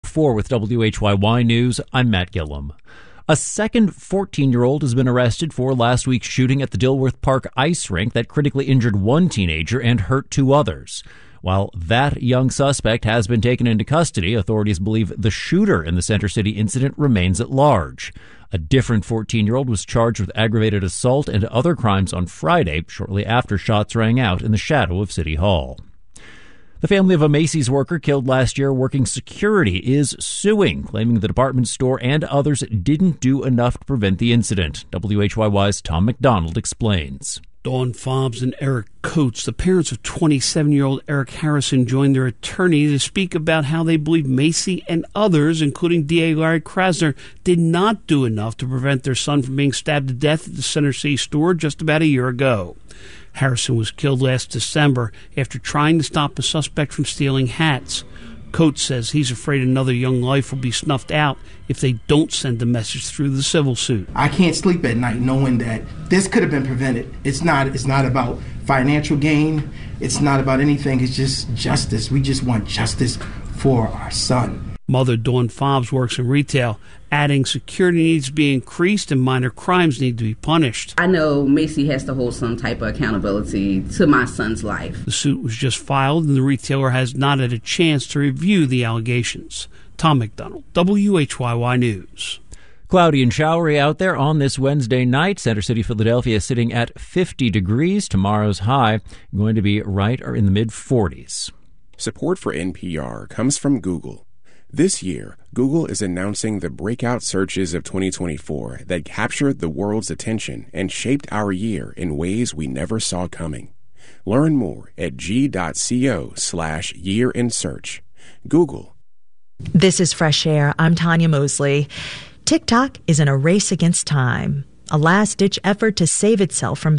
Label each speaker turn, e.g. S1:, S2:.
S1: 4 with WHYY News. I'm Matt Gillum. A second 14-year-old has been arrested for last week's shooting at the Dilworth Park ice rink that critically injured one teenager and hurt two others. While that young suspect has been taken into custody, authorities believe the shooter in the Center City incident remains at large. A different 14-year-old was charged with aggravated assault and other crimes on Friday, shortly after shots rang out in the shadow of City Hall. The family of a Macy's worker killed last year working security is suing, claiming the department store and others didn't do enough to prevent the incident. WHYY's Tom McDonald explains.
S2: Dawn Fobbs and Eric Coates, the parents of 27-year-old Eric Harrison, joined their attorney to speak about how they believe Macy and others, including DA Larry Krasner, did not do enough to prevent their son from being stabbed to death at the Center City store just about a year ago. Harrison was killed last December after trying to stop a suspect from stealing hats. Coates says he's afraid another young life will be snuffed out if they don't send a message through the civil suit.
S3: I can't sleep at night knowing that this could have been prevented. It's not about financial gain. It's not about anything. It's just justice. We just want justice for our son.
S2: Mother Dawn Fobbs works in retail, adding security needs to be increased and minor crimes need to be punished.
S4: I know Macy has to hold some type of accountability to my son's life.
S2: The suit was just filed and the retailer has not had a chance to review the allegations. Tom McDonald, WHYY News.
S1: Cloudy and showery out there on this Wednesday night. Center City, Philadelphia sitting at 50 degrees. Tomorrow's high going to be right or in the mid-40s.
S5: Support for NPR comes from Google. This year, Google is announcing the breakout searches of 2024 that captured the world's attention and shaped our year in ways we never saw coming. Learn more at g.co/year-in-search. Google.
S6: This is Fresh Air. I'm Tanya Mosley. TikTok is in a race against time, a last-ditch effort to save itself from